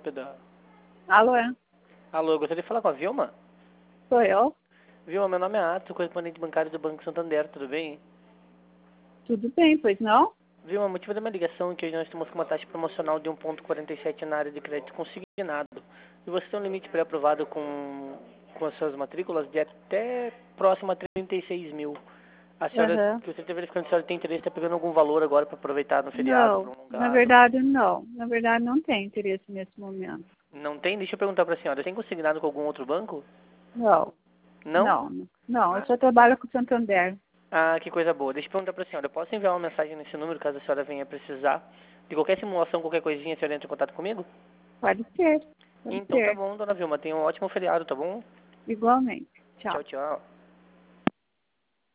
Pedro. Alô, é? Alô, eu gostaria de falar com a Vilma? Sou eu? Vilma, meu nome é Atos, correspondente bancário do Banco Santander, tudo bem? Tudo bem, pois não? Vilma, o motivo da minha ligação é que hoje nós estamos com uma taxa promocional de 1,47 na área de crédito consignado. E você tem um limite pré-aprovado com as suas matrículas de até próximo a 36 mil. A senhora, Aham. que você está verificando, a senhora tem interesse, está pegando algum valor agora para aproveitar no feriado Não, na prolongado? verdade não. Na verdade não tem interesse nesse momento. Não tem? Deixa eu perguntar para a senhora, tem consignado com algum outro banco? Não, Não? não. Eu Ah, só trabalho com o Santander. que coisa boa. Deixa eu perguntar para a senhora, eu posso enviar uma mensagem nesse número caso a senhora venha precisar? De qualquer simulação, qualquer coisinha, a senhora entra em contato comigo? Pode ser, pode Então tá ser. bom, dona Vilma. Tenha um ótimo feriado, tá bom? Igualmente. Tchau. Tchau, tchau.